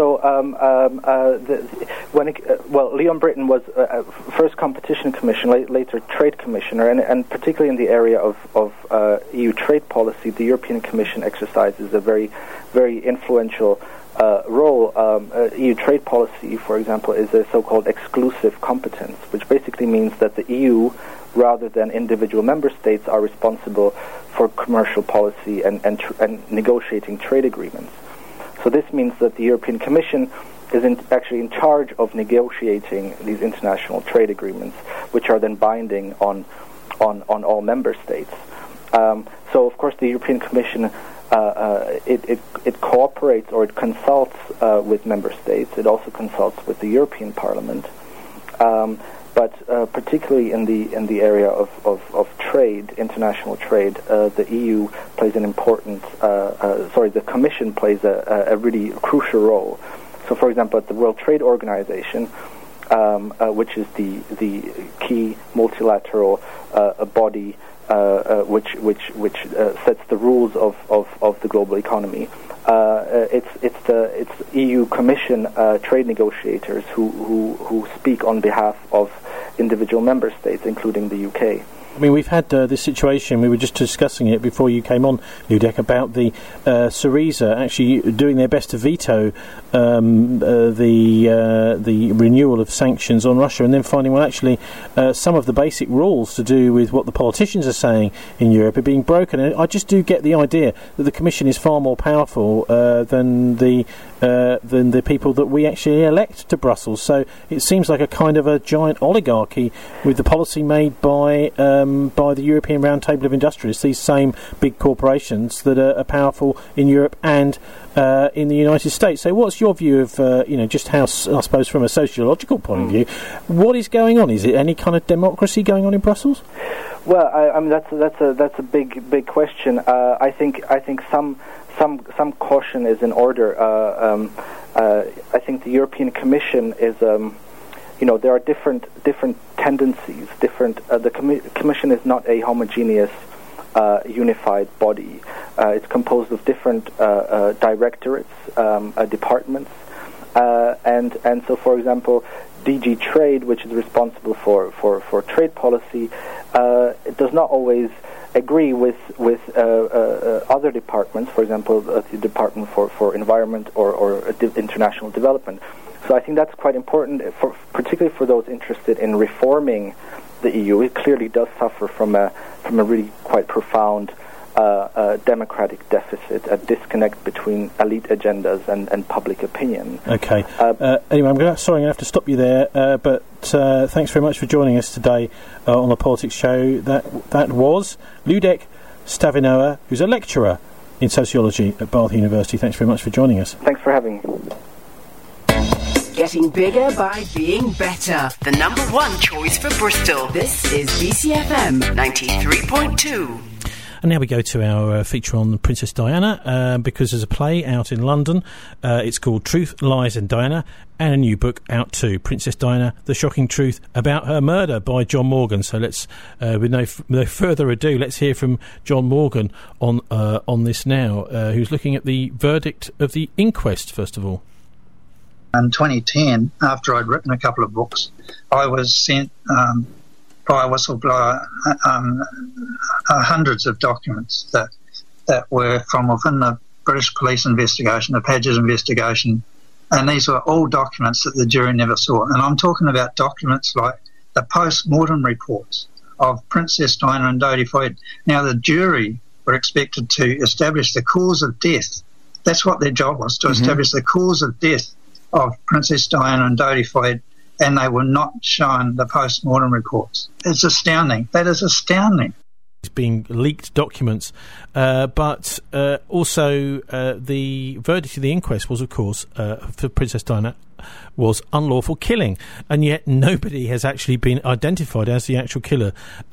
Leon Britton was first competition commissioner, later trade commissioner, and particularly in the area of EU trade policy, the European Commission exercises a very, very influential role. EU trade policy, for example, is a so-called exclusive competence, which basically means that the EU, rather than individual member states, are responsible for commercial policy and negotiating trade agreements. So this means that the European Commission is actually in charge of negotiating these international trade agreements, which are then binding on all member states. So of course the European Commission it cooperates, or it consults with member states. It also consults with the European Parliament. But particularly in the area of trade, international trade, the EU plays an important. The Commission plays a really crucial role. So, for example, at the World Trade Organization, which is the key multilateral body which sets the rules of the global economy. It's EU Commission trade negotiators who speak on behalf of individual member states, including the UK. I mean, we've had this situation, we were just discussing it before you came on, Ludek, about the Syriza actually doing their best to veto the renewal of sanctions on Russia, and then finding, well, actually, some of the basic rules to do with what the politicians are saying in Europe are being broken. And I just do get the idea that the Commission is far more powerful than the people that we actually elect to Brussels. So it seems like a kind of a giant oligarchy with the policy made by the European Round Table of Industrialists, these same big corporations that are powerful in Europe and in the United States. So what's your view of, just how, I suppose, from a sociological point of view, what is going on? Is it any kind of democracy going on in Brussels? Well, I mean, that's a big question. I think some caution is in order. I think the European Commission is, there are different tendencies. The Commission is not a homogeneous, unified body. It's composed of different directorates, departments, and so, for example, DG Trade, which is responsible for trade policy, it does not always agree with other departments, for example, the Department for Environment or International Development. So I think that's quite important, particularly for those interested in reforming the EU. It clearly does suffer from a really quite profound democratic deficit, a disconnect between elite agendas and public opinion. Okay. Anyway, I'm going to have to stop you there, but thanks very much for joining us today on the Politics Show. That was Ludek Stavinoa, who's a lecturer in sociology at Bath University. Thanks very much for joining us. Thanks for having me. Getting bigger by being better. The number one choice for Bristol. This is BCFM 93.2. And now we go to our feature on Princess Diana, because there's a play out in London. It's called Truth, Lies and Diana, and a new book out too, Princess Diana, The Shocking Truth About Her Murder by John Morgan. So let's, with no further ado, let's hear from John Morgan on this now, who's looking at the verdict of the inquest, first of all. In 2010, after I'd written a couple of books, I was sent by a whistleblower hundreds of documents that were from within the British police investigation, the Padgett investigation, and these were all documents that the jury never saw. And I'm talking about documents like the post-mortem reports of Princess Diana and Dodi Fayed. Now, the jury were expected to establish the cause of death. That's what their job was, to establish the cause of death of Princess Diana and Dodi Fayed, and they were not shown the post-mortem reports. It's astounding. That is astounding. It's being leaked documents, but also the verdict of the inquest was, of course, for Princess Diana, was unlawful killing, and yet nobody has actually been identified as the actual killer.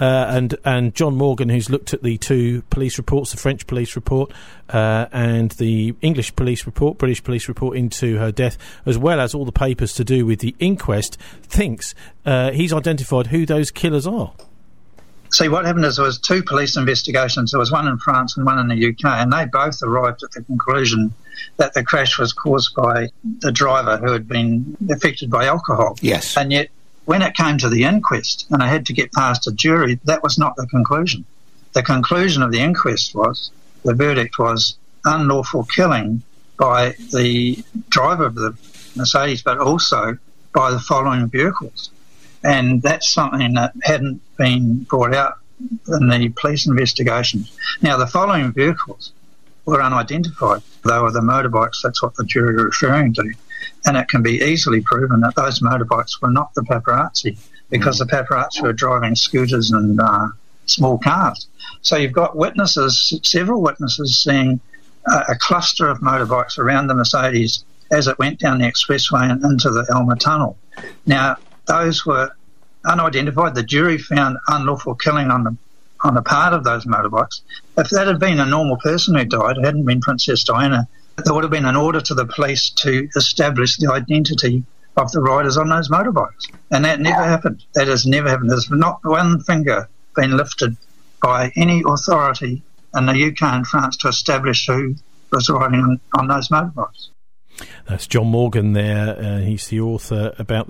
And John Morgan, who's looked at the two police reports, the French police report and the English police report, British police report into her death, as well as all the papers to do with the inquest, thinks he's identified who those killers are. See, what happened is there was two police investigations. There was one in France and one in the UK, and they both arrived at the conclusion that the crash was caused by the driver who had been affected by alcohol. Yes. And yet, when it came to the inquest, and I had to get past a jury, that was not the conclusion. The conclusion of the inquest was, the verdict was unlawful killing by the driver of the Mercedes, but also by the following vehicles. And that's something that hadn't been brought out in the police investigations. Now, the following vehicles were unidentified. They were the motorbikes. That's what the jury were referring to. And it can be easily proven that those motorbikes were not the paparazzi, because the paparazzi were driving scooters and small cars. So you've got witnesses, several witnesses, seeing a cluster of motorbikes around the Mercedes as it went down the expressway and into the Elmer Tunnel. Now, those were unidentified. The jury found unlawful killing on the part of those motorbikes. If that had been a normal person who died, it hadn't been Princess Diana, there would have been an order to the police to establish the identity of the riders on those motorbikes. And that never happened. That has never happened. There's not one finger been lifted by any authority in the UK and France to establish who was riding on those motorbikes. That's John Morgan there. He's the author about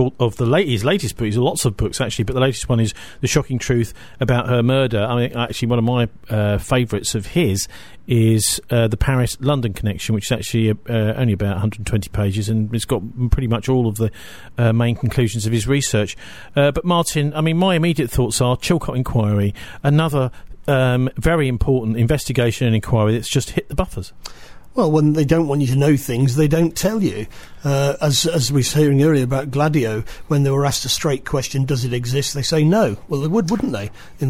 his latest book. He's lots of books, actually, but the latest one is The Shocking Truth About Her Murder. I mean, actually, one of my favourites of his is the Paris-London Connection, which is actually only about 120 pages, and it's got pretty much all of the main conclusions of his research. But Martin, I mean, my immediate thoughts are Chilcot Inquiry, another very important investigation and inquiry that's just hit the buffers. Well, when they don't want you to know things, they don't tell you. As we were hearing earlier about Gladio, when they were asked a straight question, does it exist? They say no. Well, they would, wouldn't they? In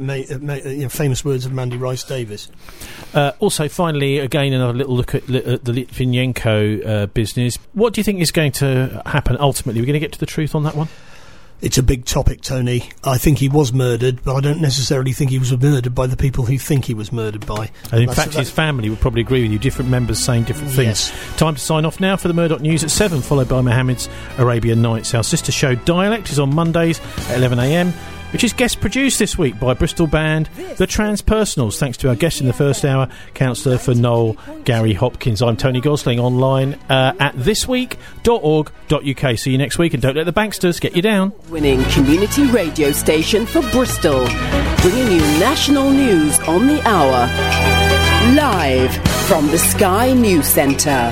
the famous words of Mandy Rice Davis. Also, finally, again, another little look at the Litvinenko business. What do you think is going to happen ultimately? We're going to get to the truth on that one? It's a big topic, Tony. I think he was murdered, but I don't necessarily think he was murdered by the people who think he was murdered by. And in fact, his family would probably agree with you. Different members saying different things. Yes. Time to sign off now for the Murdoch News at 7, followed by Mohammed's Arabian Nights. Our sister show Dialect is on Mondays at 11 a.m, which is guest produced this week by Bristol band The Transpersonals. Thanks to our guest in the first hour, Councillor for Knoll, Gary Hopkins. I'm Tony Gosling, online at thisweek.org.uk. See you next week, and don't let the banksters get you down. Winning community radio station for Bristol, bringing you national news on the hour. Live from the Sky News Centre.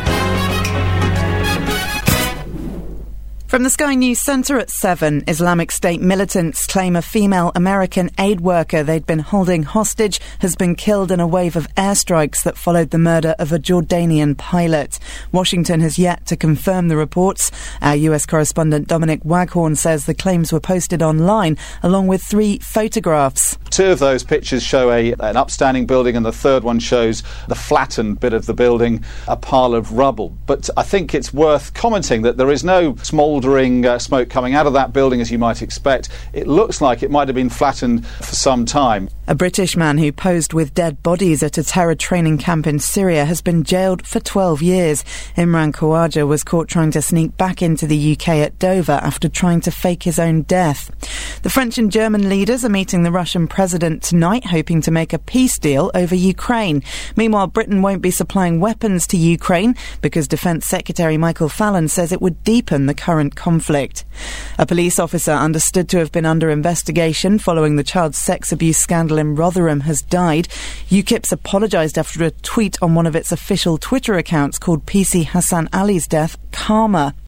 From the Sky News Centre at 7, Islamic State militants claim a female American aid worker they'd been holding hostage has been killed in a wave of airstrikes that followed the murder of a Jordanian pilot. Washington has yet to confirm the reports. Our US correspondent Dominic Waghorn says the claims were posted online along with 3 photographs. 2 of those pictures show an upstanding building, and the third one shows the flattened bit of the building, a pile of rubble. But I think it's worth commenting that there is no small smouldering smoke coming out of that building, as you might expect. It looks like it might have been flattened for some time. A British man who posed with dead bodies at a terror training camp in Syria has been jailed for 12 years. Imran Khawaja was caught trying to sneak back into the UK at Dover after trying to fake his own death. The French and German leaders are meeting the Russian president tonight, hoping to make a peace deal over Ukraine. Meanwhile, Britain won't be supplying weapons to Ukraine because Defence Secretary Michael Fallon says it would deepen the current conflict. A police officer understood to have been under investigation following the child sex abuse scandal in Rotherham has died. UKIP's apologised after a tweet on one of its official Twitter accounts called PC Hassan Ali's death karma.